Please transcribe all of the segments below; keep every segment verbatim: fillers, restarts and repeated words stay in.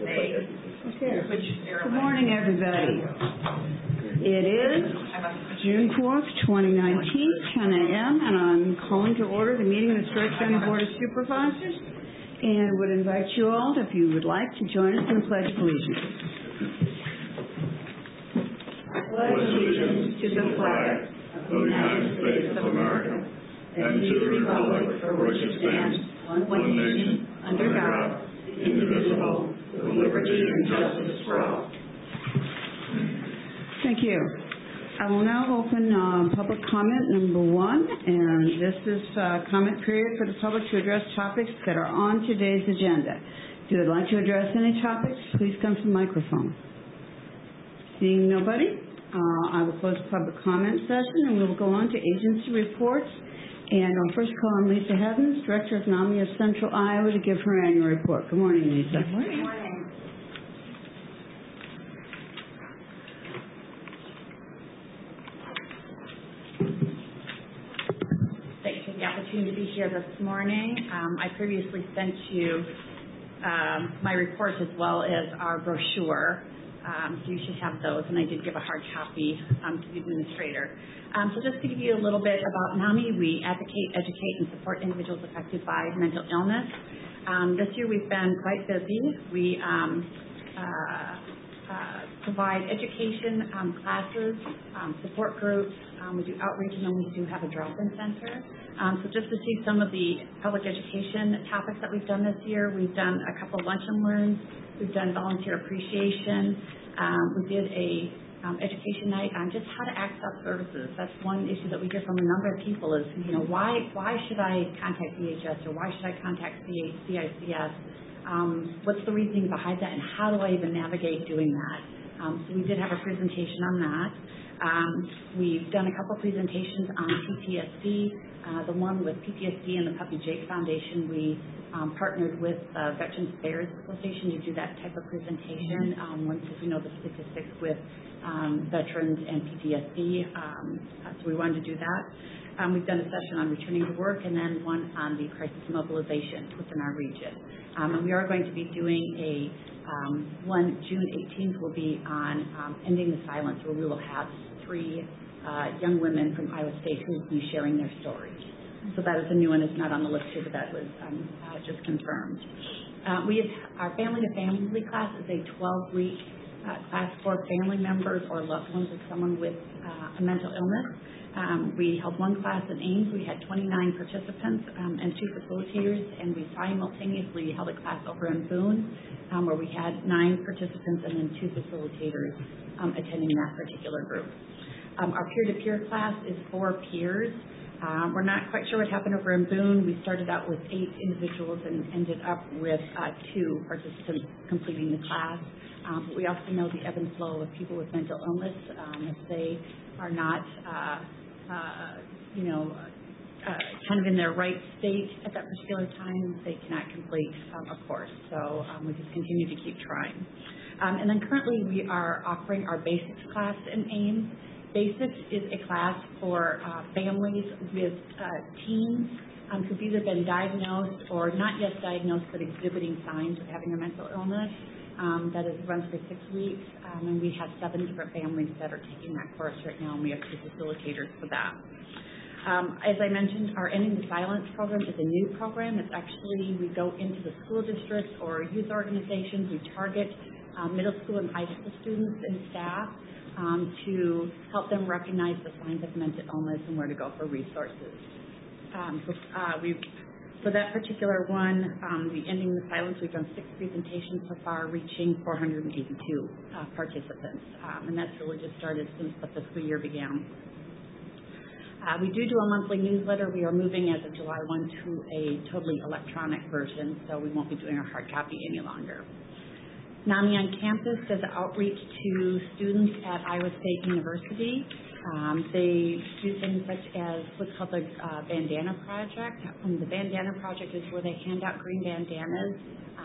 Okay. Good morning, everybody. It is June fourth, twenty nineteen, ten a.m., and I'm calling to order the meeting of the Stuart County Board of Supervisors, and would invite you all, if you would like, to join us in the Pledge of Allegiance. Pledge allegiance to the flag of the United States of America and to the republic for which it stands, one nation, under God, indivisible, with liberty and justice for all. Thank you. I will now open uh, public comment number one, and this is uh, comment period for the public to address topics that are on today's agenda. If you would like to address any topics, please come to the microphone. Seeing nobody, uh, I will close the public comment session, and we will go on to agency reports. And I'll first call on Lisa Heavens, Director of NAMI of Central Iowa, to give her annual report. Good morning, Lisa. Good morning. Good morning. Thanks for the opportunity to be here this morning. Um, I previously sent you um, my report as well as our brochure. Um, so you should have those, and I did give a hard copy um, to the administrator. Um, so just to give you a little bit about NAMI, we advocate, educate, and support individuals affected by mental illness. Um, this year we've been quite busy. We um, uh, uh, provide education um, classes, um, support groups. Um, we do outreach, and then we do have a drop-in center. Um, so just to see some of the public education topics that we've done this year, we've done a couple lunch and learns. We've done volunteer appreciation. Um, we did a um, education night on just how to access services. That's one issue that we hear from a number of people is, you know, why why should I contact D H S or why should I contact C I C S? Um, what's the reasoning behind that, and how do I even navigate doing that? Um, so we did have a presentation on that. Um, we've done a couple presentations on P T S D. Uh, the one with P T S D and the Puppy Jake Foundation, we um, partnered with the Veterans Affairs Association to do that type of presentation. Um, once we know the statistics with um, veterans and P T S D, um, so we wanted to do that. Um, we've done a session on returning to work, and then one on the crisis mobilization within our region. Um, and we are going to be doing a um, one June eighteenth will be on um, ending the silence, where we will have three Uh, young women from Iowa State who will be sharing their stories. So that is a new one. It's not on the list here, but that was um, uh, just confirmed. Uh, we have our Family to Family class is a twelve-week uh, class for family members or loved ones of someone with uh, a mental illness. Um, we held one class in Ames. We had twenty-nine participants um, and two facilitators, and we simultaneously held a class over in Boone um, where we had nine participants and then two facilitators um, attending that particular group. Um, our peer-to-peer class is for peers. Um, we're not quite sure what happened over in Boone. We started out with eight individuals and ended up with uh, two participants completing the class. Um, but we also know the ebb and flow of people with mental illness. Um, if they are not, uh, uh, you know, uh, kind of in their right state at that particular time, they cannot complete um, a course. So um, we just continue to keep trying. Um, and then currently we are offering our basics class in Ames. Basics is a class for uh, families with uh, teens um, who've either been diagnosed or not yet diagnosed but exhibiting signs of having a mental illness. Um, that is runs for six weeks, um, and we have seven different families that are taking that course right now, and we have two facilitators for that. Um, as I mentioned, our Ending the Silence program is a new program. It's actually, we go into the school districts or youth organizations. We target um, middle school and high school students and staff Um, to help them recognize the signs of mental illness and where to go for resources. Um, so, uh, we've, for that particular one, um, the Ending the Silence, we've done six presentations so far, reaching four hundred eighty-two uh, participants, um, and that's really just started since the fiscal year began. Uh, we do do a monthly newsletter. We are moving as of July first to a totally electronic version, so we won't be doing a hard copy any longer. NAMI on campus does outreach to students at Iowa State University. Um, they do things such as what's called the uh, Bandana Project. Um, the Bandana Project is where they hand out green bandanas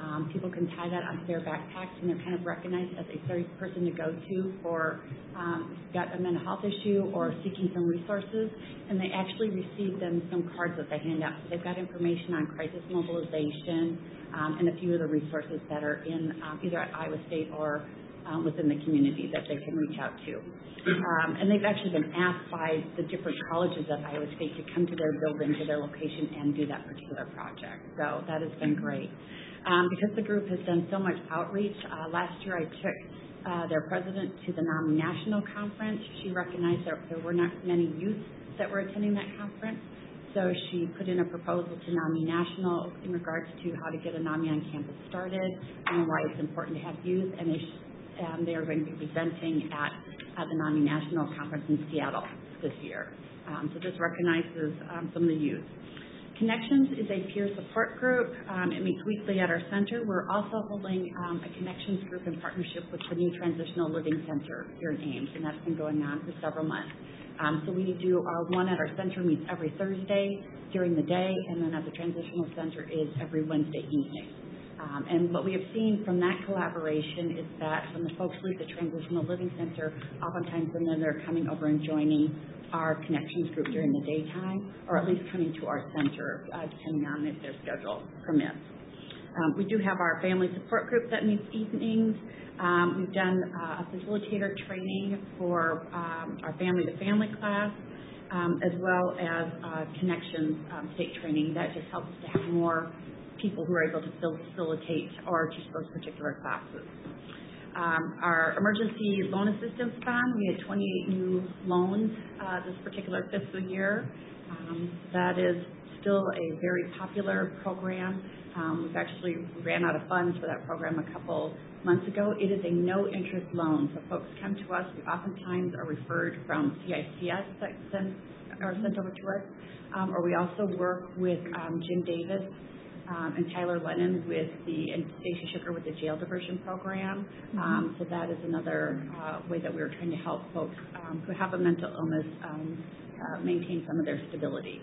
Um, people can tie that onto their backpacks, and they're kind of recognized as a third person to go to for um, if you've got a mental health issue or seeking some resources, and they actually receive them some cards that they hand out. So they've got information on crisis mobilization um, and a few of the resources that are in um, either at Iowa State or um, within the community that they can reach out to. Um, and they've actually been asked by the different colleges at Iowa State to come to their building, to their location, and do that particular project. So that has been great. Um, because the group has done so much outreach, uh, last year I took uh, their president to the NAMI National Conference. She recognized that there were not many youth that were attending that conference, so she put in a proposal to NAMI National in regards to how to get a NAMI on campus started and why it's important to have youth, and they, um, they are going to be presenting at, at the NAMI National Conference in Seattle this year. Um, so this recognizes um, some of the youth. Connections is a peer support group. Um, it meets weekly at our center. We're also holding um, a Connections group in partnership with the new Transitional Living Center here in Ames, and that's been going on for several months. Um, so we do our one at our center meets every Thursday during the day, and then at the Transitional Center is every Wednesday evening. Um, and what we have seen from that collaboration is that when the folks leave the Transitional Living Center, oftentimes then they're coming over and joining our Connections group during the daytime, or at least coming to our center, uh, depending on if their schedule permits. Um, we do have our family support group that meets evenings. Um, we've done uh, a facilitator training for um, our family-to-family class, um, as well as uh, Connections um, state training. That just helps us to have more people who are able to facilitate or teach those particular classes. Um, our emergency loan assistance fund, we had twenty-eight new loans uh, this particular fiscal year. Um, that is still a very popular program. Um, we've actually ran out of funds for that program a couple months ago. It is a no-interest loan, so folks come to us. We oftentimes are referred from C I C S that send, are sent over to us, um, or we also work with um, Jim Davis Um, and Tyler Lennon with the, and Stacy Sugar with the jail diversion program. Um, so that is another uh, way that we're trying to help folks um, who have a mental illness um, uh, maintain some of their stability.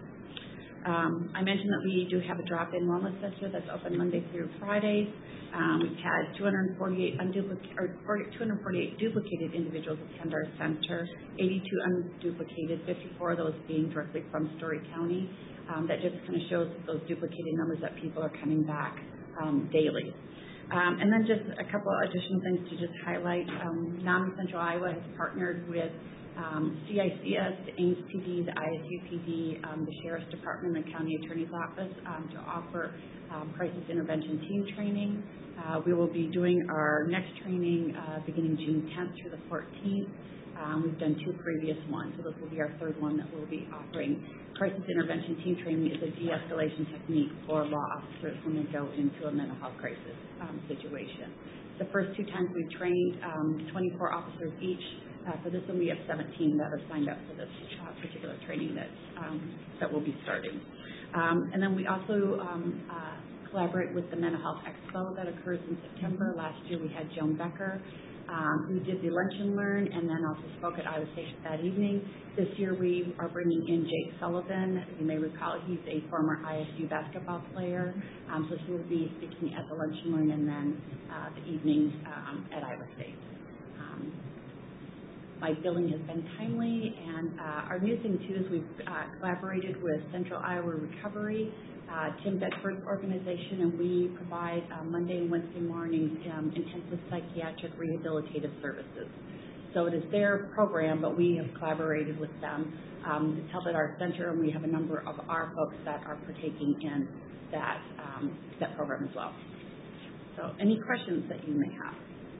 Um, I mentioned that we do have a drop-in wellness center that's open Monday through Friday. Um, we've had two hundred forty-eight unduplicated, or two hundred forty-eight duplicated individuals attend our center, eighty-two unduplicated, fifty-four of those being directly from Story County. Um, that just kind of shows those duplicated numbers that people are coming back um, daily. Um, and then just a couple additional things to just highlight. Um, NAMI Central Iowa has partnered with um, C I C S, the Ames P D, the I S U P D, um, the Sheriff's Department, the County Attorney's Office um, to offer um, crisis intervention team training. Uh, we will be doing our next training uh, beginning June tenth through the fourteenth. Um, we've done two previous ones, so this will be our third one that we'll be offering. Crisis intervention team training is a de-escalation technique for law officers when they go into a mental health crisis um, situation. The first two times we've trained um, twenty-four officers each. Uh, for this one, we have seventeen that are signed up for this uh, particular training that um, that will be starting. Um, and then we also um, uh, collaborate with the Mental Health Expo that occurs in September. Last year we had Joan Becker. Um, we did the lunch and learn and then also spoke at Iowa Station that evening. This year we are bringing in Jake Sullivan. You may recall he's a former I S U basketball player. Um, so he will be speaking at the lunch and learn and then uh, the evening um, at Iowa State. Um, my billing has been timely, and uh, our new thing too is we've uh, collaborated with Central Iowa Recovery, Uh, Tim Bedford's organization, and we provide uh, Monday and Wednesday mornings um, intensive psychiatric rehabilitative services. So it is their program, but we have collaborated with them. Um, it's held at our center, and we have a number of our folks that are partaking in that um, that program as well. So any questions that you may have?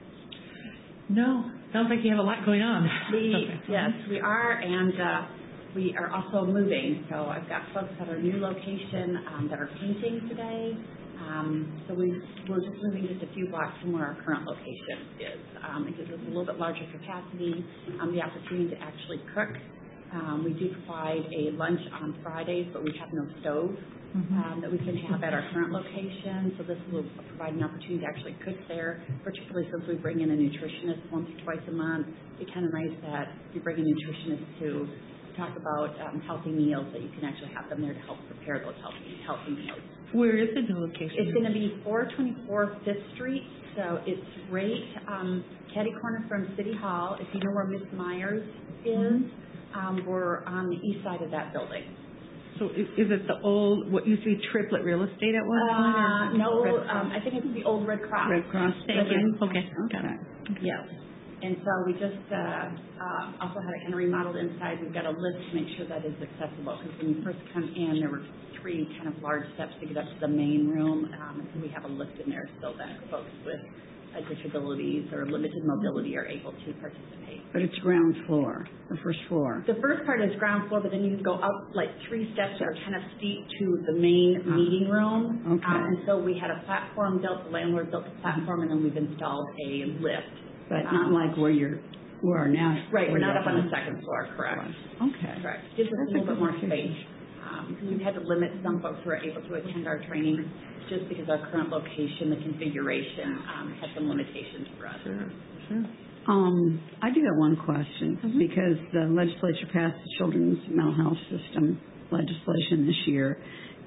No. Sounds like you have a lot going on. We, okay. Yes, we are, and uh, we are also moving. So I've got folks at our new location um, that are painting today. Um, so we, we're just moving just a few blocks from where our current location is. Um, it gives us a little bit larger capacity, um, the opportunity to actually cook. Um, we do provide a lunch on Fridays, but we have no stove mm-hmm. um, that we can have at our current location. So this will provide an opportunity to actually cook there, particularly since we bring in a nutritionist once or twice a month. It's kind of nice that we bring a nutritionist to talk about um, healthy meals, that you can actually have them there to help prepare those healthy, healthy meals. Where is the new location? It's going to be four twenty-four Fifth Street, so it's right um, catty corner from City Hall. If you know where Miss Myers is, mm-hmm. um, we're on the east side of that building. So is, is it the old, what used to be Triplet Real Estate at one uh, point? No, um, I think it's the old Red Cross. Red Cross. Thank you. Okay. Okay. okay. Yes. And so we just uh, uh, also had it kind of remodeled inside. We've got a lift to make sure that is accessible, because when you first come in, there were three kind of large steps to get up to the main room, um, and so we have a lift in there so that folks with uh, disabilities or limited mobility are able to participate. But it's ground floor, the first floor. The first part is ground floor, but then you go up like three steps that are kind of steep to the main uh, meeting room. Okay. Um, and so we had a platform built, the landlord built the platform, and then we've installed a lift. But um, not like where you're, where are now. Right, we're not up on the second floor, correct. Okay. Correct. Gives us a little bit more space. Um, we've had to limit some folks who are able to attend our training just because our current location, the configuration, um, has some limitations for us. Sure, sure. Um, I do have one question, mm-hmm. because the legislature passed the Children's Mental Health System legislation this year,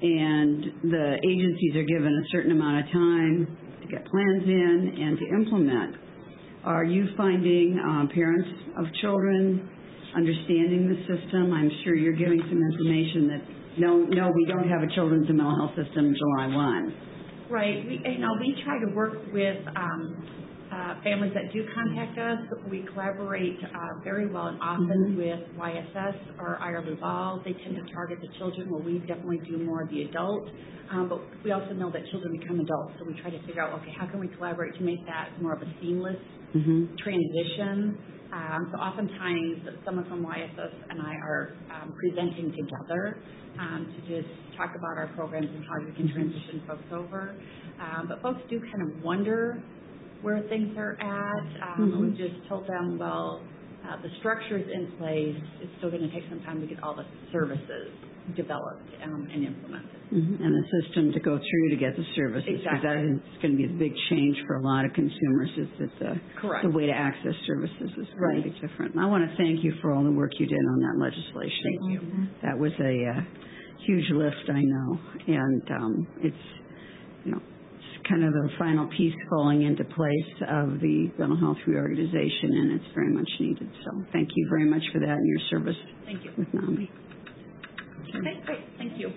and the agencies are given a certain amount of time to get plans in and to implement. Are you finding uh, parents of children understanding the system? I'm sure you're giving some information that no, no, we don't have a children's mental health system July first. Right. We, you know, we try to work with um, uh, families that do contact us. We collaborate uh, very well and often mm-hmm. with Y S S or I R B L. They tend to target the children, where we definitely do more of the adult. Um, but we also know that children become adults, so we try to figure out, okay, how can we collaborate to make that more of a seamless mm-hmm. transition? Um, so oftentimes, someone from Y S S and I are um, presenting together um, to just talk about our programs and how we can transition folks over. Um, but folks do kind of wonder where things are at. Um, mm-hmm. We've just told them, well, uh, the structure is in place. It's still going to take some time to get all the services developed um, and implemented. Mm-hmm. And the system to go through to get the services. Exactly. Because that is going to be a big change for a lot of consumers, is that the, Correct. the way to access services is going right. to be different. And I want to thank you for all the work you did on that legislation. Thank you. Mm-hmm. That was a uh, huge lift, I know. And um, it's, you know, it's kind of the final piece falling into place of the mental health reorganization, and it's very much needed. So thank you very much for that and your service thank you. with NAMI. Okay, great. Thank you.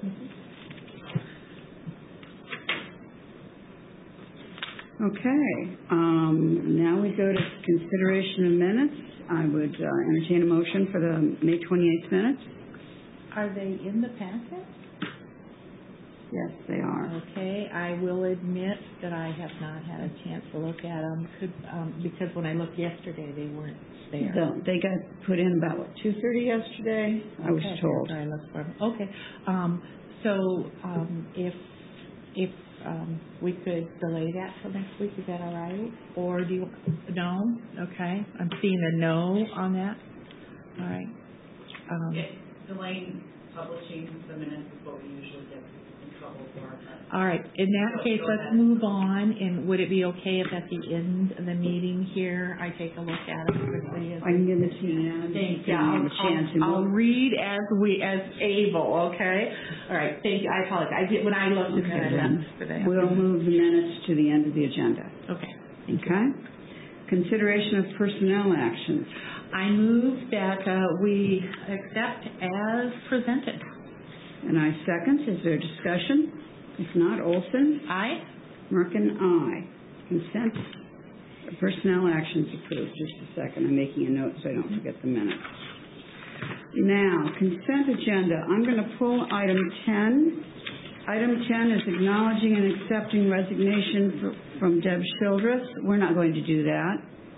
Okay. Um, now we go to consideration of minutes. I would uh, entertain a motion for the May twenty-eighth minutes. Are they in the packet? Yes, they are. Okay. I will admit that I have not had a chance to look at them Could, um, because when I looked yesterday, they weren't there. So they got put in about, what, two thirty yesterday, okay. I was told. I looked for them. Okay. Um, so um, if if um, we could delay that till next week, is that all right? Or do you, no? Okay. I'm seeing a no on that. All right. Um, yeah, delaying publishing the minutes is what we usually get in trouble for. All right. In that so case, let's ahead. move on. And would it be okay if at the end of the meeting here, I take a look at them quickly? I can give it to you now. Thank you. you. I'll, Have a chance I'll, I'll read as we as able. Okay. All right. Thank you. I apologize. I did when I looked Okay, at then. that today. We'll move the minutes to the end of the agenda. Okay. Okay. Consideration of personnel actions. I move that uh, we accept as presented. And I second. Is there discussion? If not, Olson? Aye. Merkin, aye. Consent. Personnel actions approved. Just a second. I'm making a note so I don't forget the minutes. Now, consent agenda. I'm going to pull item ten. Item ten is acknowledging and accepting resignation for, from Deb Childress. We're not going to do that.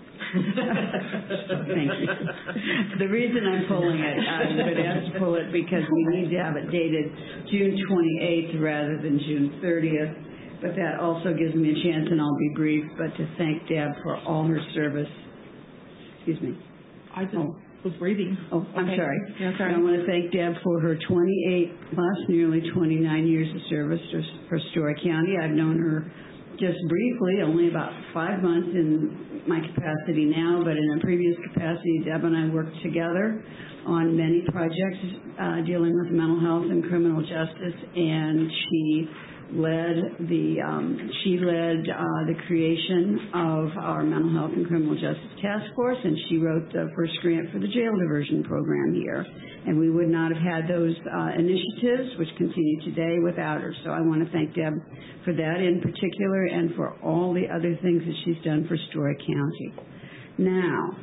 Thank you. The reason I'm pulling it, I'm going to have to pull it because we need to have it dated June twenty-eighth rather than June thirtieth. But that also gives me a chance, and I'll be brief, but to thank Deb for all her service. Excuse me. I just oh. was reading. Oh, I'm okay. sorry. Yeah, sorry. I want to thank Deb for her twenty-eight plus, nearly twenty-nine years of service for Story County. I've known her just briefly, only about five months in my capacity now, but in a previous capacity, Deb and I worked together on many projects uh, dealing with mental health and criminal justice, and she led the um, she led uh, the creation of our mental health and criminal justice task force, and she wrote the first grant for the jail diversion program here. And we would not have had those uh, initiatives, which continue today, without her. So I want to thank Deb for that in particular, and for all the other things that she's done for Story County. Now,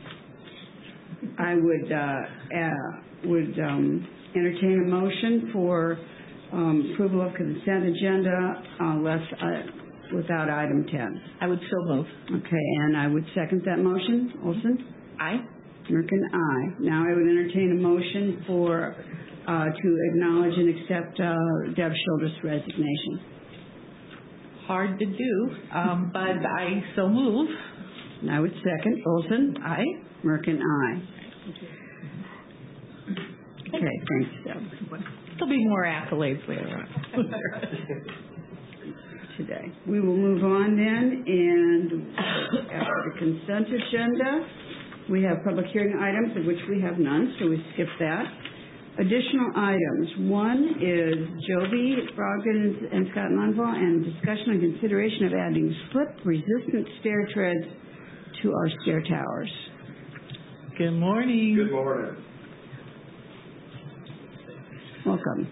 I would uh, uh, would um, entertain a motion for um, approval of consent agenda, unless uh, without item ten. I would so move. Okay, and I would second that motion. Olson? Aye. Merkin, aye. Now I would entertain a motion for uh, to acknowledge and accept uh, Deb Schilder's resignation. Hard to do, um, but I so move. And I would second. Olson? Aye. Merkin, aye. Okay, thanks, Deb. There'll be more accolades later on. Today. We will move on then, and after the consent agenda, we have public hearing items, of which we have none, so we skip that. Additional items. One is Joby Brogdon and Scott Munval, and discussion on consideration of adding slip-resistant stair treads to our stair towers. Good morning. Good morning. Welcome.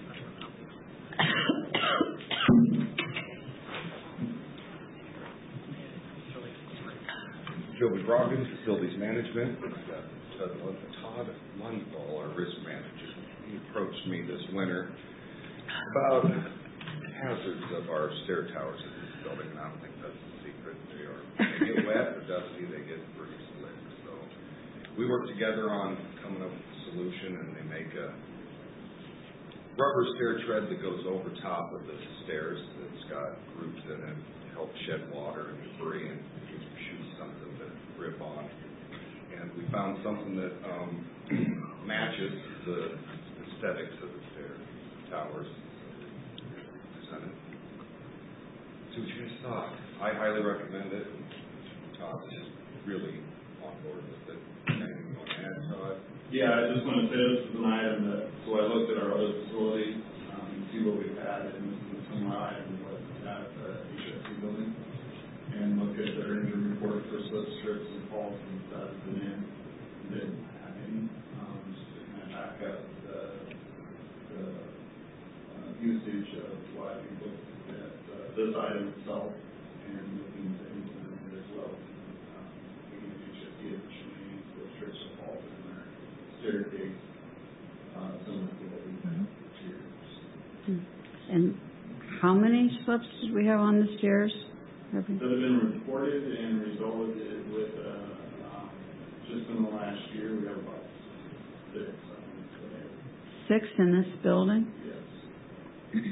Joby Brogdon, Facilities Management. Todd Lundvall, our risk manager. He approached me this winter about hazards of our stair towers in this building, and I don't think that's a secret. They are, they get wet or dusty, they get pretty slick. So we work together on coming up with a solution, and they make a rubber stair tread that goes over top of the stairs that's got grooves in it to help shed water and debris and gives your shoes something to grip on. And we found something that um, matches the aesthetics of the stair towers. Presented. See what you just thought. I highly recommend it. Todd is really on board with it. Anything you want to add, Todd? Yeah, I just want to say this is an item that, so I looked at our other facilities, um, and see what we've had, and this is a similar item what's at the H S C building, and look at their injury report for slip strips and falls and stuff, and then didn't have any, um, just to kind of back up the, the uh, usage of why we looked at uh, this item itself, and looking to implement it as well. Um, we can H S C additionally slip strips and falls in there. Staircase, uh, similar to what we've done for years. And how many slips did we have on the stairs? That have been reported and resulted with, uh, um, just in the last year, we have about six. Um, Six in this building? yes.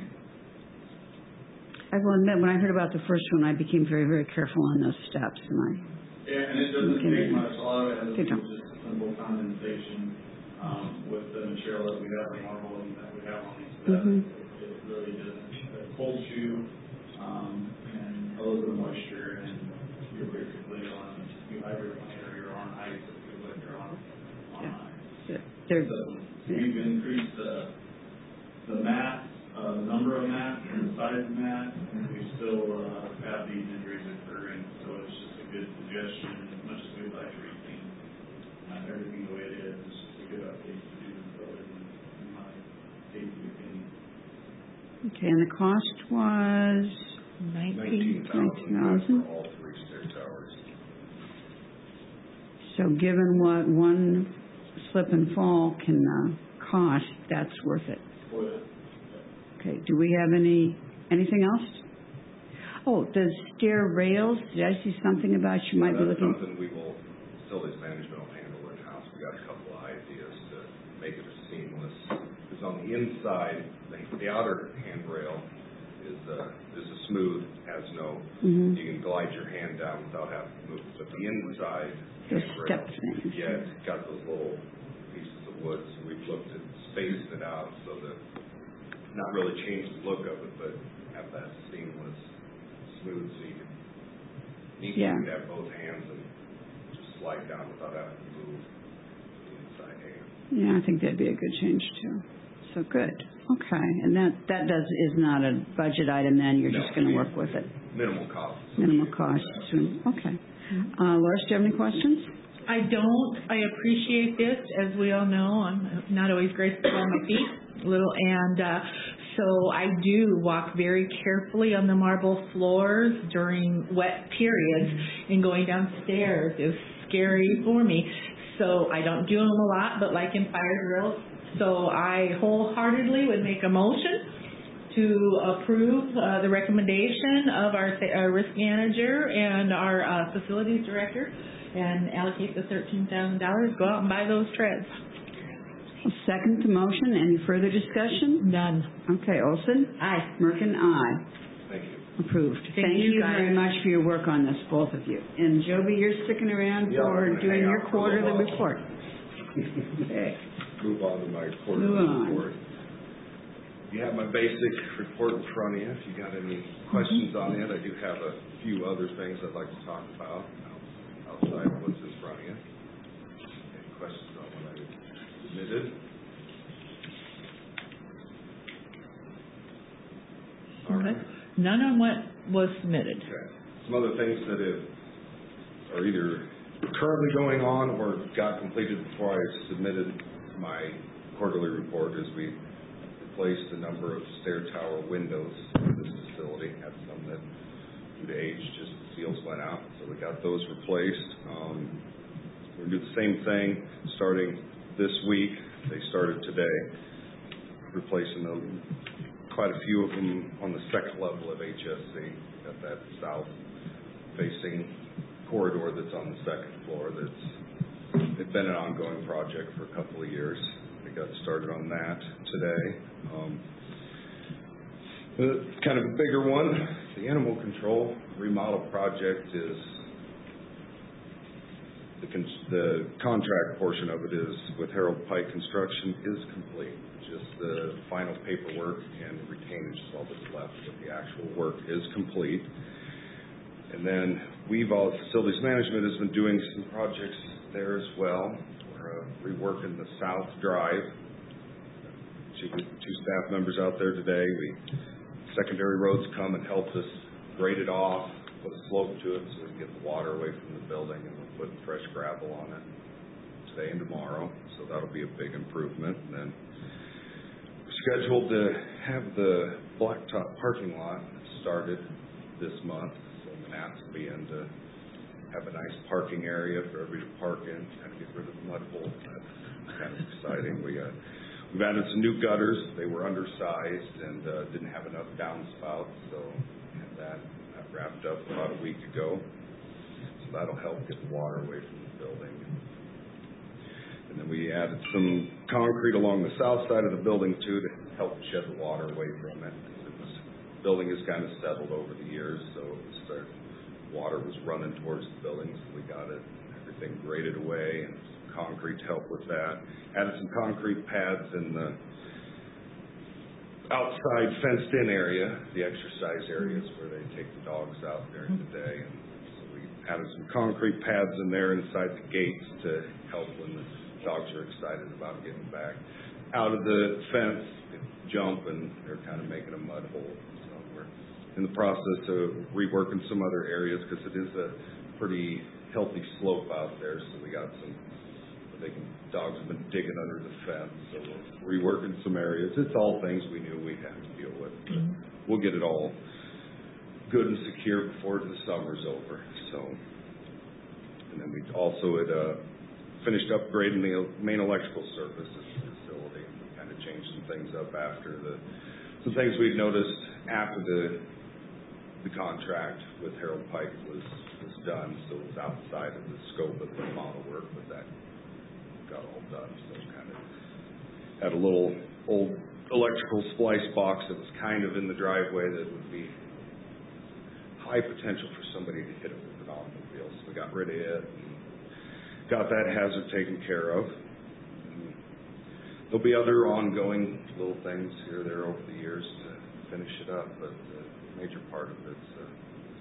I will admit, when I heard about the first one, I became very, very careful on those steps, and I Yeah, and it doesn't Okay. take much. A lot of it has to Good do job. with just simple condensation um, with the material that we have, the normal and that we have on these steps. Mhm. It, it really doesn't. A cold shoe um, and a little bit of moisture, and you're basically on you hydroplane or you're on ice. It feels like you're on on Yeah. ice. they're, So we've increased the the mat, uh, the number of mats and the size of mat, and we still uh, have these injuries occurring. So it's just a good suggestion. As much as we'd like to retain uh, everything the way it is, it's just a good update to do the building, in my safety opinion. okay, and the cost was nineteen nineteen thousand thousand. for all three stair towers. So given what one slip and fall can uh, cost, that's worth it. For that. Okay, do we have any, anything else? Oh, the stair rails, did I see something about you might be That's looking? something we will, facilities management will handle in-house. We got a couple of ideas to make it seamless. Because on the inside, the, the outer handrail is uh, is a smooth, has no, Mhm. you can glide your hand down without having to move. But the inside The handrail, step things. yeah, it's got those little pieces of wood. So we've looked at spacing it out so that not really change the look of it, but have that seamless smooth so you can neatly Yeah. have both hands and just slide down without having to move the inside hand. Yeah, I think that'd be a good change too. So good. Okay, and that, that does, is not a budget item then, you're just No, gonna we- work with it? Minimal cost. Minimal cost, soon. Okay. Uh, Loris, do you have any questions? I don't. I appreciate this. As we all know, I'm not always graceful on my feet, little, and uh, so I do walk very carefully on the marble floors during wet periods, and going downstairs is scary for me. So I don't do them a lot, but like in fire drills. So I wholeheartedly would make a motion to approve uh, the recommendation of our, our risk manager and our uh, facilities director, and allocate the thirteen thousand dollars, go out and buy those treads. I'll second the motion. Any further discussion? None. Okay, Olson? Aye. Merkin, aye. Thank you. Approved. Thank Thank you, you guys. very much for your work on this, both of you. And Joby, you're sticking around Yeah, I'm for gonna doing hang your out for a little quarterly while. report. Okay. Move on to my Move quarterly on. report. You have my basic report in front of you. If you got any questions on it, I do have a few other things I'd like to talk about outside of what's in front of you. Any questions on what I submitted? All right. None on what was submitted. Okay. Some other things that have, are either currently going on or got completed before I submitted my quarterly report is we replaced a number of stair tower windows in this facility. Had some that, due to age, just the seals went out, so we got those replaced. Um, we're gonna do the same thing starting this week. They started today, replacing the, quite a few of them on the second level of H S C. Got that south-facing corridor that's on the second floor. That's it's been an ongoing project for a couple of years. We got started on that today. Um, uh, kind of a bigger one, the animal control remodel project is, the, con- the contract portion of it is with Harold Pike Construction is complete. Just the final paperwork and retainage is all that's left, but the actual work is complete. And then we've all, facilities management has been doing some projects there as well. We're uh, reworking the South Drive. Two, two staff members out there today. We secondary roads come and help us grade it off, put a slope to it so we can get the water away from the building, and we'll put fresh gravel on it today and tomorrow. So that'll be a big improvement. And then we're scheduled to have the blacktop parking lot started this month. So Manats will be in to have a nice parking area for everybody to park in, kind of get rid of the mud holes. That's kind of exciting. We got, we've added some new gutters. They were undersized and uh, didn't have enough downspouts, so we had that, that wrapped up about a week ago. So that'll help get the water away from the building. And then we added some concrete along the south side of the building too to help shed the water away from it. It was, the building has kind of settled over the years, so it was started, water was running towards the building, so we got it, everything graded away and some concrete to help with that. Added some concrete pads in the outside fenced-in area, the exercise areas where they take the dogs out during the day. And so we added some concrete pads in there inside the gates to help when the dogs are excited about getting back out of the fence, they jump, and they're kind of making a mud hole. So we're in the process of reworking some other areas because it is a pretty healthy slope out there. So we got some, they can, dogs have been digging under the fence, so we're reworking some areas. It's all things we knew we'd have to deal with. But Mm-hmm. we'll get it all good and secure before the summer's over. So, and then we also had uh, finished upgrading the main electrical service at the facility. We kind of changed some things up after the, some things we'd noticed after the the contract with Harold Pike was, was done, so it was outside of the scope of the model work, but that got all done. So kind of had a little old electrical splice box that was kind of in the driveway that would be high potential for somebody to hit it with an automobile. So we got rid of it and got that hazard taken care of. And there'll be other ongoing little things here or there over the years to finish it up, but the major part of it's uh,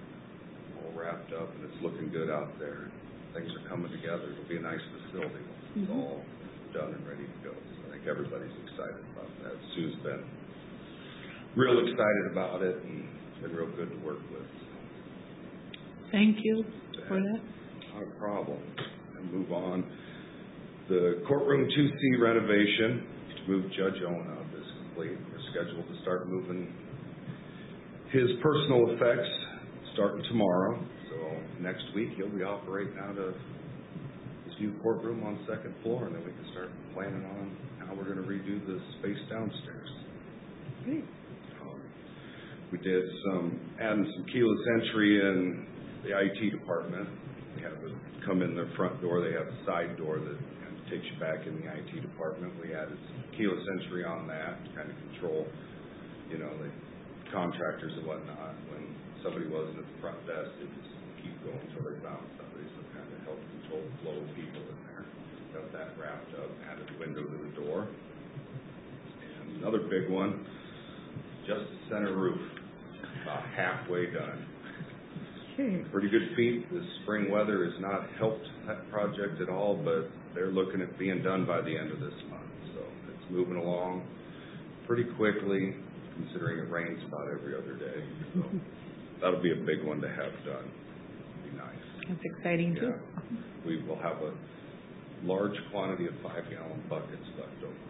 all wrapped up, and it's looking good out there. Things are coming together. It'll be a nice facility. It's all done and ready to go. So I think everybody's excited about that. Sue's been real excited about it, and it's been real good to work with. Thank you for that. Not a problem. And move on. The courtroom two C renovation to move Judge Owen up is complete. We're scheduled to start moving his personal effects starting tomorrow. So next week he'll be operating out of his new courtroom on the second floor, and then we can start planning on how we're going to redo the space downstairs. Great. Um, we did some adding some keyless entry in the I T department. They have it come in their front door. They have a side door that kind of takes you back in the I T department. We added some keyless entry on that to kind of control, you know, the contractors and whatnot. When somebody wasn't at the front desk, they just keep going until they found somebody. So kind of help control the flow of people in there. Got that wrapped up, added a window to the door. And another big one, Justice Center roof, about halfway done. Okay. Pretty good feat. The spring weather has not helped that project at all, but they're looking at being done by the end of this month. So it's moving along pretty quickly, considering it rains about every other day. So that'll be a big one to have done. It'll be nice. That's exciting too. Yeah. We will have a large quantity of five-gallon buckets left over.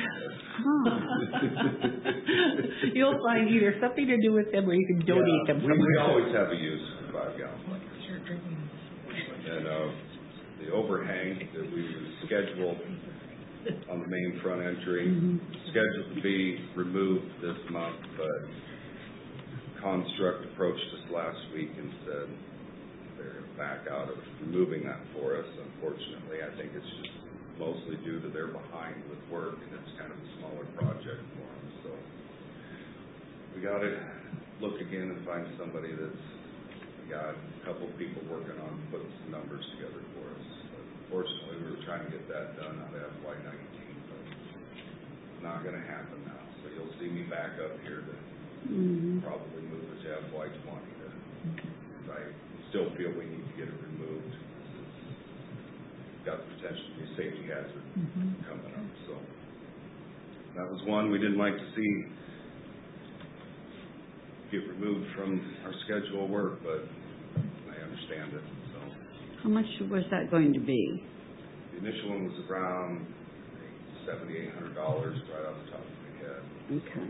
You'll find either something to do with them or you can donate Yeah, them. we, we always have a use for five-gallon buckets. And uh, the overhang that we scheduled on the main front entry, Mm-hmm. scheduled to be removed this month, but Construct approached us last week and said they're going to back out of removing that for us. Unfortunately, I think it's just mostly due to they're behind with work, and it's kind of a smaller project for them. So we got to look again and find somebody that's got a couple people working on putting some numbers together for us. But unfortunately, we were trying to get that done out of F Y nineteen, but it's not going to happen now. So you'll see me back up here to mm-hmm. probably move it to F Y twenty. To, I still feel we need to get it removed. It's got the potential to be a safety hazard mm-hmm. coming up. So that was one we didn't like to see get removed from our schedule of work, but I understand it. So how much was that going to be? The initial one was around seventy-eight hundred dollars right off the top of my head. Okay.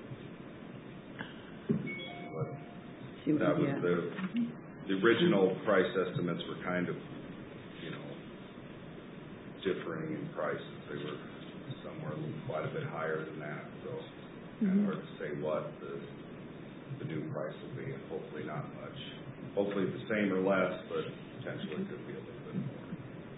But See what that we was get. the the original price estimates were kind of, you know, differing in prices. They were somewhere quite a bit higher than that. So kind of hard to say what the the new price will be, and hopefully not much. Hopefully the same or less, but potentially could be a little bit more.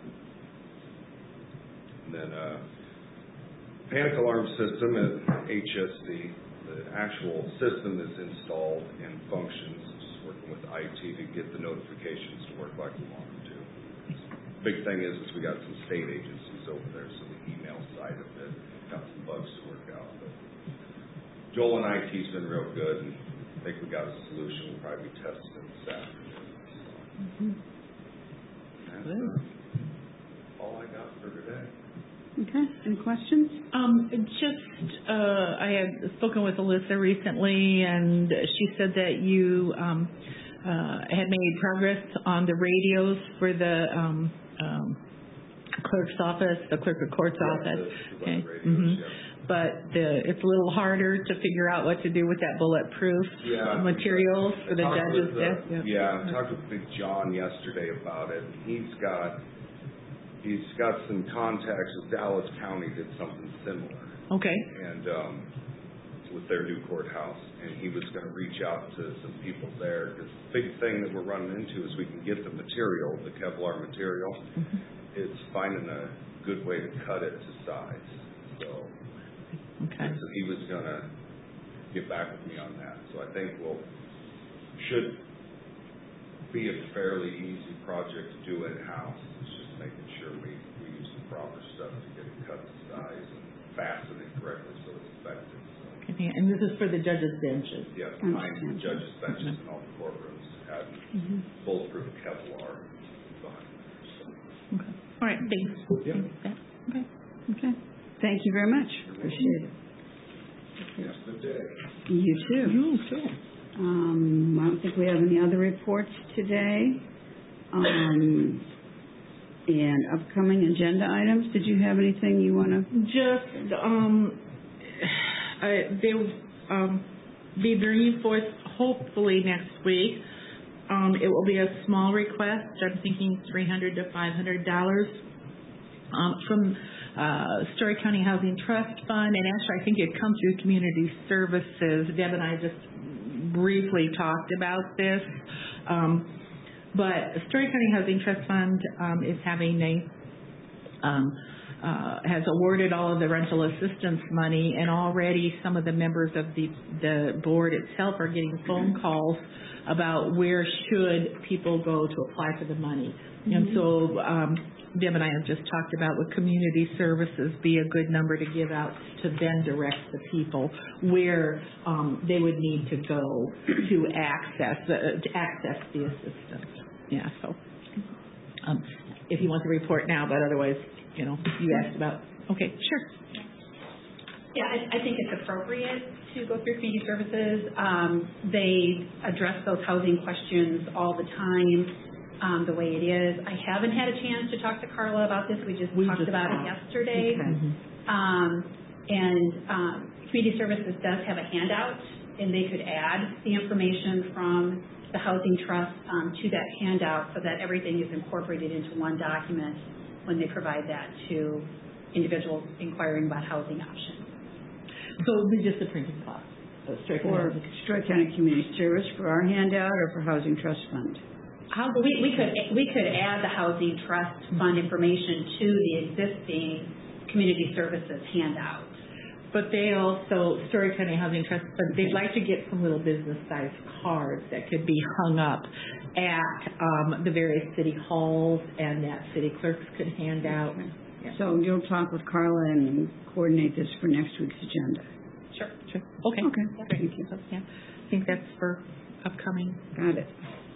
And then uh, panic alarm system at H S C. The actual system is installed and functions. Just working with I T to get the notifications to work like we want them to. Big thing is, is we got some state agencies over there, so the email side of it got some bugs to work out. But Joel and I T's been real good, and I think we got a solution. We'll probably be testing it this afternoon. So. Mm-hmm. That's uh, all I got for today. Okay. Any questions? Um, just, uh, I had spoken with Alyssa recently, and she said that you um, uh, had made progress on the radios for the um, um, clerk's office, the clerk of court's yeah, office. The, the okay. radios, Mm-hmm. yeah. But the, it's a little harder to figure out what to do with that bulletproof yeah, materials for the judges' with, uh, desk. Yeah, yeah, I talked with Big John yesterday about it. He's got he's got some contacts with Dallas County did something similar. Okay. And um, with their new courthouse, and he was going to reach out to some people there, because the big thing that we're running into is we can get the material, the Kevlar material. Mm-hmm. It's finding a good way to cut it to size. So. Okay. So he was going to get back with me on that. So I think we'll should be a fairly easy project to do in-house. It's just making sure we, we use the proper stuff to get it cut to size and fasten it correctly so it's effective. So, okay. And this is for the judges' benches? yeah, behind the judges' benches in all the courtrooms. had Mhm. bulletproof Kevlar behind there, so. Okay. All right, thanks. Yeah. Thanks. Okay. Okay. Thank you very much. Appreciate it. Yes, good day. You too. You too. Um, I don't think we have any other reports today. Um, and upcoming agenda items. Did you have anything you want to? Just, um, I, they will um, be bringing forth, hopefully next week. Um, it will be a small request. I'm thinking three hundred to five hundred dollars um, from uh, Story County Housing Trust Fund, and actually I think it comes through Community Services. Deb and I just briefly talked about this. Um, But Story County Housing Trust Fund um, is having a, um, uh, has awarded all of the rental assistance money, and already some of the members of the, the board itself are getting phone calls about where should people go to apply for the money. Mm-hmm. And so um, Deb and I have just talked about would community services be a good number to give out to then direct the people where um, they would need to go to access uh, to access the assistance. Yeah, so um, if you want the report now, but otherwise, you know, you asked about. Okay, sure. Yeah, I, I think it's appropriate to go through community services. Um, they address those housing questions all the time. Um, the way it is. I haven't had a chance to talk to Carla about this. We just we talked just about talked. it yesterday. Okay. Um, and um, Community Services does have a handout, and they could add the information from the Housing Trust um, to that handout so that everything is incorporated into one document when they provide that to individuals inquiring about housing options. So it would be just a printing cost. So straight For Story County Community Service for our handout or for Housing Trust Fund? How, we, we could we could add the Housing Trust Fund information to the existing Community Services handout. But they also, Story County Housing Trust Fund, they'd like to get some little business-sized cards that could be hung up at um, the various city halls and that city clerks could hand out. Yeah. So you'll talk with Carla and coordinate this for next week's agenda. Sure. Sure. Okay. Okay. Thank you. Yeah. I think that's for upcoming. Got it.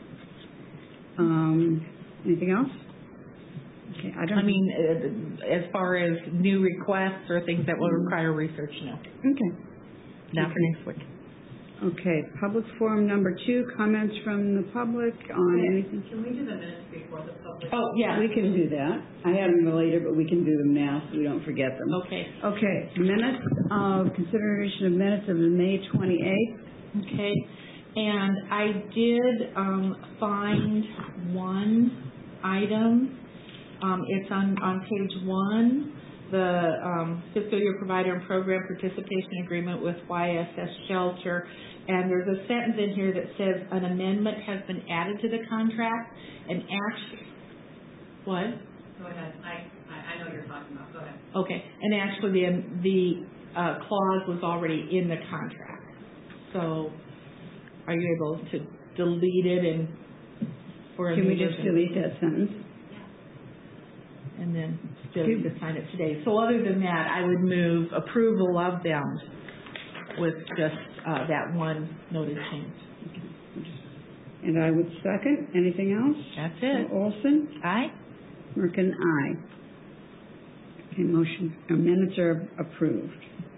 Um, anything else? Okay, I don't. I mean, uh, as far as new requests or things that will require research, no. Okay. Not Okay. for next week. Okay, public forum number two, comments from the public on anything. Can we do the minutes before the public? Oh, yeah. We can do that. I had them later, but we can do them now so we don't forget them. Okay. Okay, minutes of consideration of minutes of the May twenty-eighth. Okay. And I did um, find one item. Um, it's on, on page one, the um, fiscal year provider and program participation agreement with Y S S Shelter. And there's a sentence in here that says an amendment has been added to the contract. And actually, what? Go ahead. I, I, I know what you're talking about. Go ahead. Okay. And actually, the, the uh, clause was already in the contract. So are you able to delete it and for a Can we new just version? delete that sentence? And then still need to sign it today. So other than that, I would move approval of them with just uh, that one noted change. And I would second. Anything else? That's it. Olson? Aye? Merkin, aye. Okay, motion, uh, minutes are approved.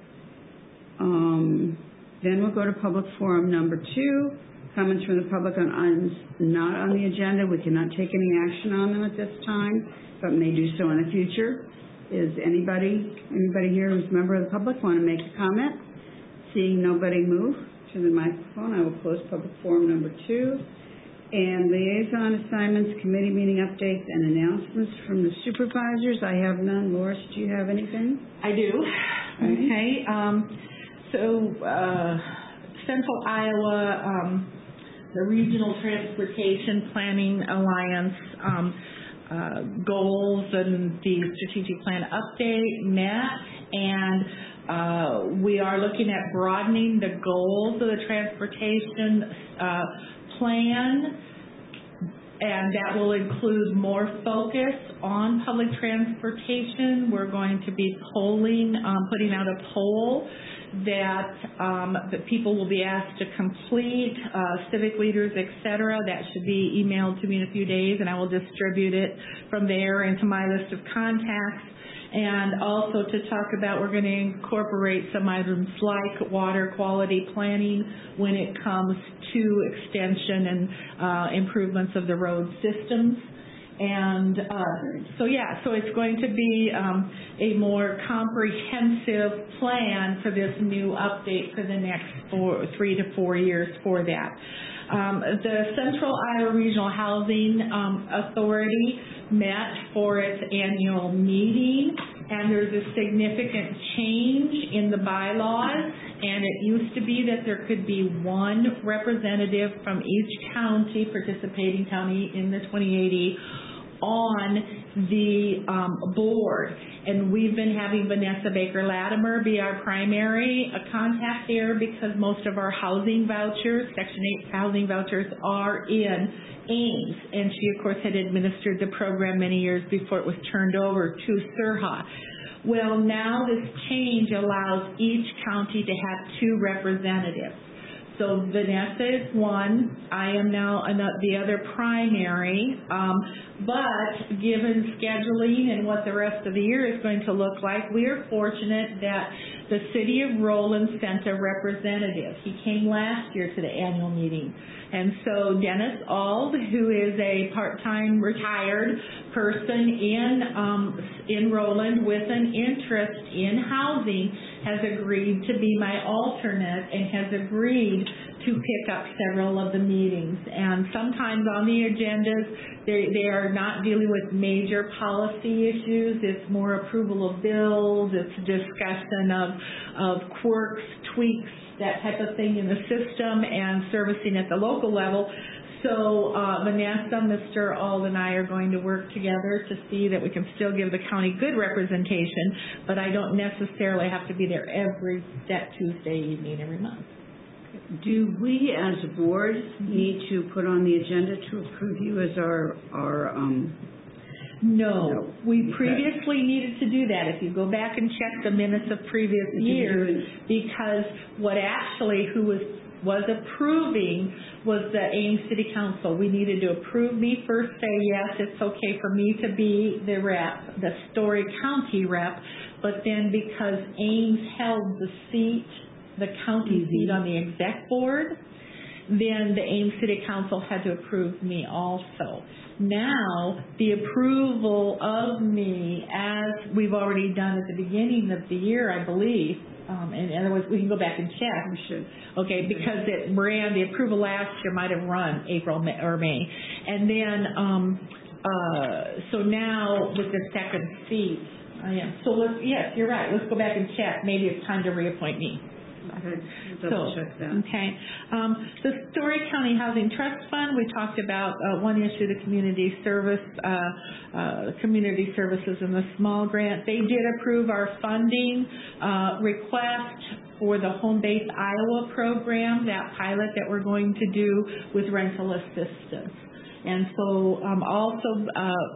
Um, then we'll go to public forum number two, comments from the public on items not on the agenda. We cannot take any action on them at this time, but may do so in the future. Is anybody, anybody here who's a member of the public want to make a comment? Seeing nobody move to the microphone, I will close public forum number two. And liaison assignments, committee meeting updates, and announcements from the supervisors. I have none. Loris, do you have anything? I do. Okay. Okay. Um, so uh, Central Iowa, um, the Regional Transportation Planning Alliance um, uh, goals and the strategic plan update met, and uh, we are looking at broadening the goals of the transportation uh, plan and that will include more focus on public transportation. We're going to be polling, um, putting out a poll that um, that people will be asked to complete, uh, civic leaders, et cetera. That should be emailed to me in a few days, and I will distribute it from there into my list of contacts. And also to talk about, we're going to incorporate some items like water quality planning when it comes to extension and uh, improvements of the road systems. And uh, so, yeah, so it's going to be um, a more comprehensive plan for this new update for the next four, three to four years for that. Um, the Central Iowa Regional Housing um, Authority met for its annual meeting, and there's a significant change in the bylaws, and it used to be that there could be one representative from each county, participating county in the twenty eighty, on the um, board. And we've been having Vanessa Baker-Latimer be our primary uh, contact there because most of our housing vouchers, Section eight housing vouchers, are in Ames. And she, of course, had administered the program many years before it was turned over to S R H A. Well, now this change allows each county to have two representatives. So Vanessa is one. I am now another, the other primary. Um, but given scheduling and what the rest of the year is going to look like, we are fortunate that the City of Roland sent a representative. He came last year to the annual meeting. And so Dennis Ald, who is a part-time retired person in um, in Roland with an interest in housing, has agreed to be my alternate and has agreed to pick up several of the meetings. And sometimes on the agendas, they, they are not dealing with major policy issues. It's more approval of bills. It's discussion of, of quirks, tweaks, that type of thing in the system, and servicing at the local level. So uh, Vanessa, Mister Ald, and I are going to work together to see that we can still give the county good representation, but I don't necessarily have to be there every that Tuesday evening every month. Do we as a board need to put on the agenda to approve you as our, our um, No, No. we Okay. previously needed to do that. If you go back and check the minutes of previous Did you do years, it? because what actually who was was approving was the Ames City Council. We needed to approve me first, say yes, it's okay for me to be the rep, the Story County rep, but then because Ames held the seat, the county Mm-hmm. seat on the exec board, then the Ames City Council had to approve me also. Now, the approval of me, as we've already done at the beginning of the year, I believe, um, and in other words, we can go back and check. We should. Okay, because it ran, the approval last year might have run April May, or May. And then, um, uh, so now with the second seat, I am. So let's, yes, you're right. Let's go back and check. Maybe it's time to reappoint me. Okay, double So, check that. okay. Um, the Story County Housing Trust Fund, we talked about uh, one issue, the community service, uh, uh, community services and the small grant. They did approve our funding uh, request for the Home Base Iowa program, that pilot that we're going to do with rental assistance. And so um, also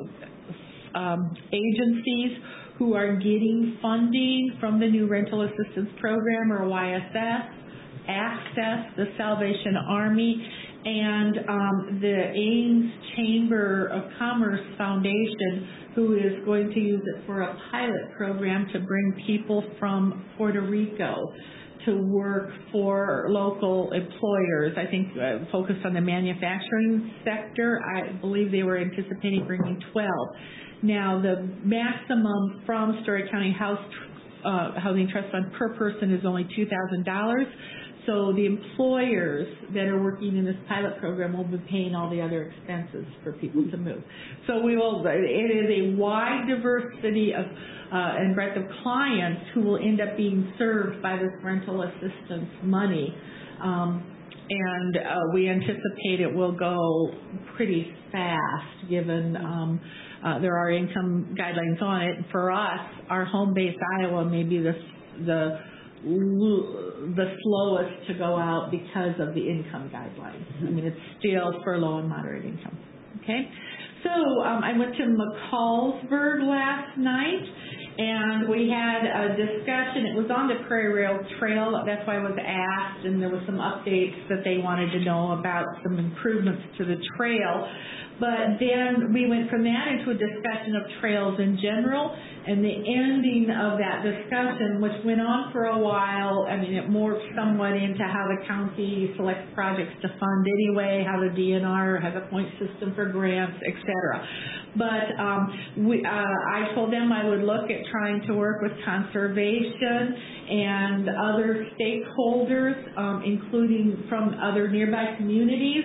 uh, um, agencies who are getting funding from the new Rental Assistance Program, or Y S S, Access, the Salvation Army, and um, the Ames Chamber of Commerce Foundation, who is going to use it for a pilot program to bring people from Puerto Rico to work for local employers. I think uh, focused on the manufacturing sector. I believe they were anticipating bringing twelve. Now, the maximum from Story County House, uh, Housing Trust Fund per person is only two thousand dollars. So the employers that are working in this pilot program will be paying all the other expenses for people to move. So we will, it is a wide diversity of uh, and breadth of clients who will end up being served by this rental assistance money. Um, and uh, we anticipate it will go pretty fast given um, Uh, there are income guidelines on it. For us, our home base Iowa may be the the the slowest to go out because of the income guidelines. I mean, it's still for low and moderate income. Okay. So um, I went to McCallsburg last night, and we had a discussion. It was on the Prairie Rail Trail. That's why I was asked, and there was some updates that they wanted to know about some improvements to the trail. But then we went from that into a discussion of trails in general, and the ending of that discussion, which went on for a while, I mean, it morphed somewhat into how the county selects projects to fund anyway, how the D N R has a point system for grants, et cetera. But um, we, uh, I told them I would look at trying to work with conservation and other stakeholders, um, including from other nearby communities,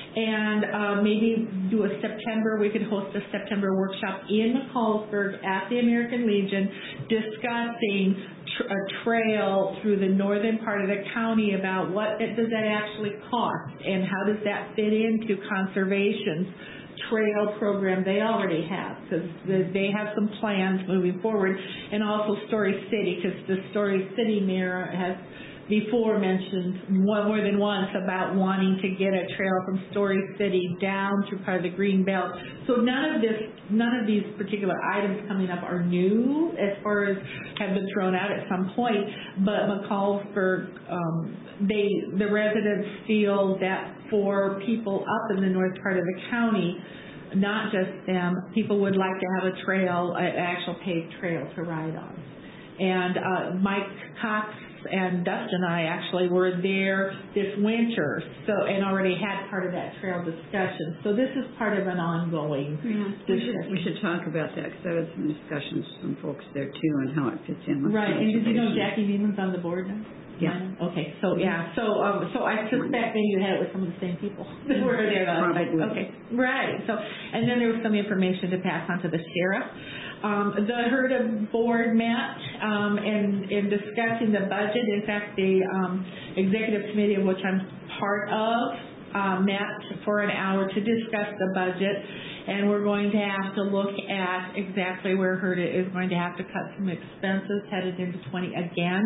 and uh, maybe do a September, we could host a September workshop in McCallsburg at the American Legion discussing tr- a trail through the northern part of the county about what it, does that actually cost and how does that fit into conservation's trail program they already have, because they have some plans moving forward, and also Story City, because the Story City mayor has before mentioned more, more than once about wanting to get a trail from Story City down through part of the Green Belt. So none of this, none of these particular items coming up are new as far as have been thrown out at some point. But McCallsburg, um, they, the residents feel that for people up in the north part of the county, not just them, people would like to have a trail, an actual paved trail to ride on. And uh, Mike Cox and Dustin and I actually were there this winter, so and already had part of that trail discussion. So this is part of an ongoing yeah, we should, we should talk about that, because I had some discussions from folks there too and how it fits in with right. And did you know Jackie Neiman's on the board now? Yeah. Okay. So yeah. So um, so I suspect maybe you had it with some of the same people that were there last night. Okay. Right. So and then there was some information to pass on to the sheriff. Um, the HERDA board met um, and in discussing the budget. In fact, the um, executive committee, of which I'm part of, uh, met for an hour to discuss the budget. And we're going to have to look at exactly where HERDA is going to have to cut some expenses headed into twenty again.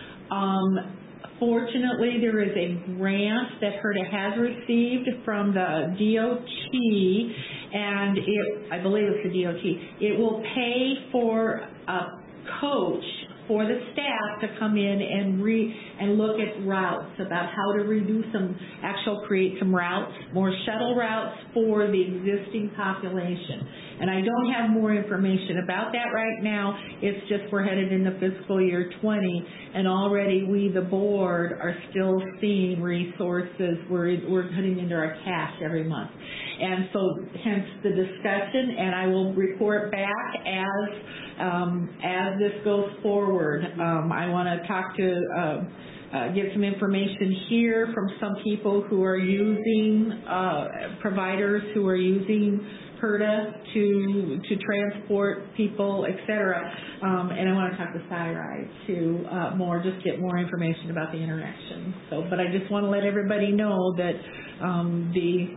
Um, fortunately, there is a grant that HERDA has received from the D O T, and it, I believe it's the D O T. It will pay for a coach for the staff to come in and re and look at routes, about how to redo some, actual create some routes, more shuttle routes for the existing population. And I don't have more information about that right now. It's just we're headed into fiscal year twenty, and already we, the board, are still seeing resources. We're, we're putting into our cash every month. And so hence the discussion, and I will report back as um, as this goes forward. Um, I want to talk to, uh, uh, get some information here from some people who are using, uh, providers who are using HERDA to to transport people, et cetera. Um, and I want to talk to Cyride to uh, more, just get more information about the interaction. So, but I just want to let everybody know that um, the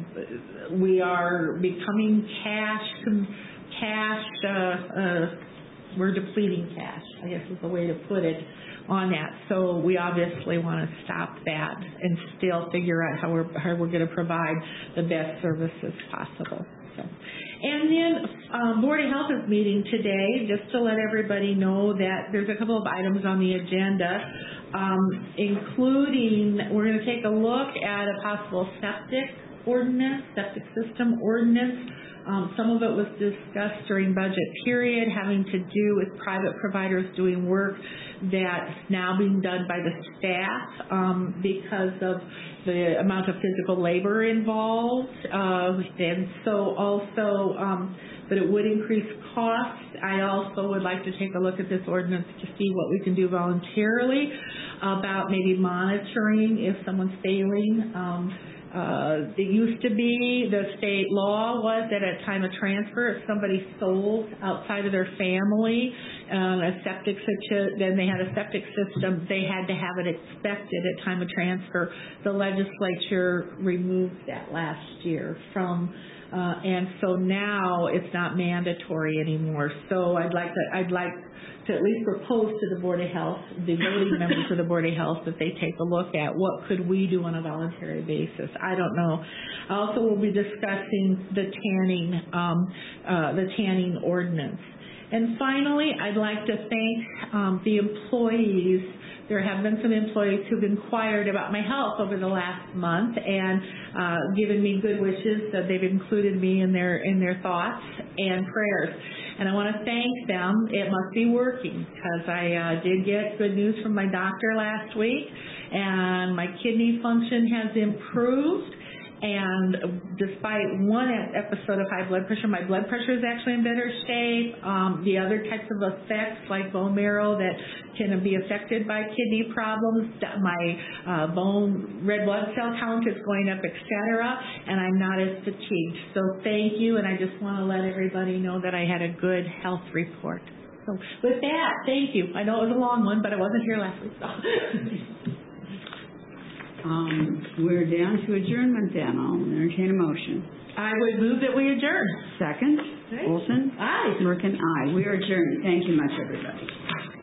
um, we are becoming cash cash. Uh, uh, we're depleting cash, I guess is the way to put it on that. So we obviously want to stop that and still figure out how we're how we're going to provide the best services possible. So, and then um, Board of Health is meeting today, just to let everybody know that there's a couple of items on the agenda, um, including we're going to take a look at a possible septic ordinance, septic system ordinance. Um, some of it was discussed during budget period, having to do with private providers doing work that's now being done by the staff um, because of the amount of physical labor involved, uh, and so also, um, but it would increase costs. I also would like to take a look at this ordinance to see what we can do voluntarily about maybe monitoring if someone's failing. Um, Uh, it used to be, the state law was that at time of transfer, if somebody sold outside of their family um, a septic system, then they had a septic system, they had to have it inspected at time of transfer. The legislature removed that last year from Uh, and so now it's not mandatory anymore. So I'd like to, I'd like to at least propose to the Board of Health, the voting members of the Board of Health, that they take a look at what could we do on a voluntary basis. I don't know. I also will be discussing the tanning, um, uh, the tanning ordinance. And finally, I'd like to thank um, the employees. There have been some employees who've inquired about my health over the last month and uh, given me good wishes. That they've included me in their in their thoughts and prayers. And I want to thank them. It must be working, because I uh, did get good news from my doctor last week, and my kidney function has improved. And despite one episode of high blood pressure, my blood pressure is actually in better shape. Um, the other types of effects, like bone marrow, that can be affected by kidney problems, my uh, bone red blood cell count is going up, et cetera, and I'm not as fatigued. So thank you, and I just want to let everybody know that I had a good health report. So with that, thank you. I know it was a long one, but I wasn't here last week, so. Um, we're down to adjournment then. I'll entertain a motion. I would move that we adjourn. Second? Right. Olson? Aye. Merkin, aye. We are adjourned. Thank you much, everybody.